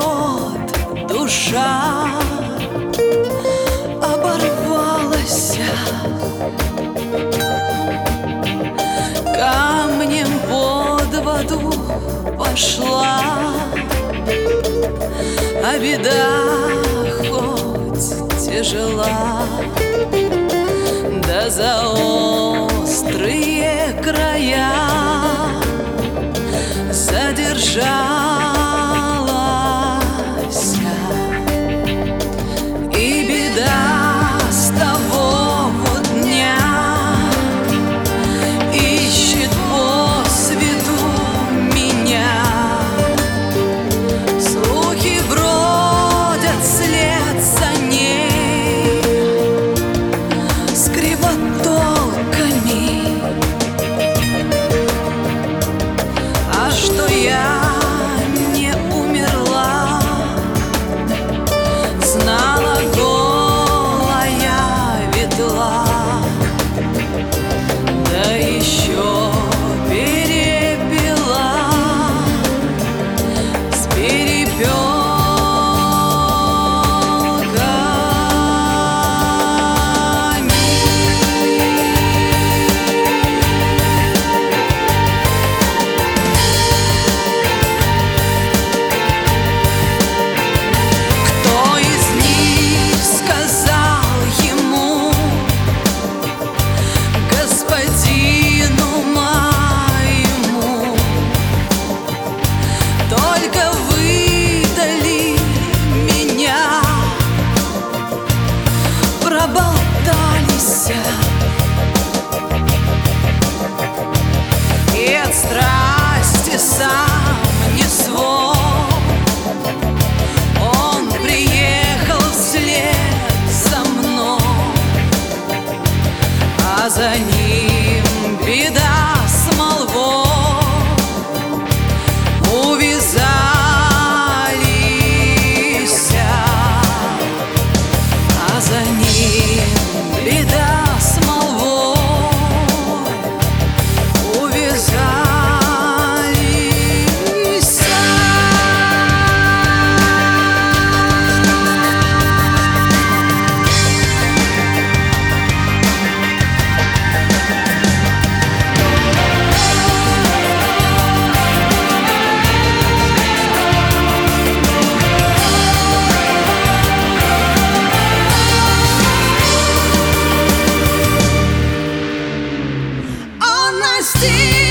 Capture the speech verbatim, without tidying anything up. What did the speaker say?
вот душа оборвалась, камнем под воду пошла, а беда хоть тяжела, да за острые края задержалась. И беда с того вот дня ищет по свету меня. Слухи бродят вслед за ней с кривотолками. А что я не умерла, знала голая ветла, да еще перепела с перепелками. Кто из них сказал ему, господину моему, только выдали меня, проболтались и от страсти сам не свой. Он приехал вслед за мной, а за ним беда с молвой. Увязались, а за ним беда с молвой. Увязались. See